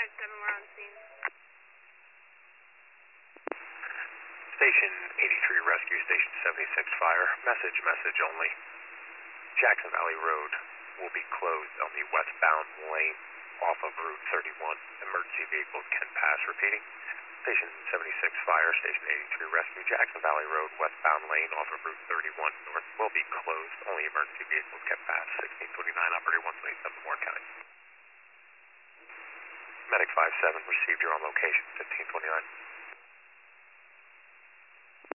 5-7, we're on scene. Station 83 Rescue, Station 76 Fire. Message only. Jackson Valley Road will be closed on the westbound lane off of Route 31. Emergency vehicles can pass. Repeating. Station 76 Fire, Station 83 Rescue, Jackson Valley Road, westbound lane off of Route 31 north will be closed. Only emergency vehicles can pass. 1629, operator 127, Warren County. Medic 57 received. You're on location. 1529.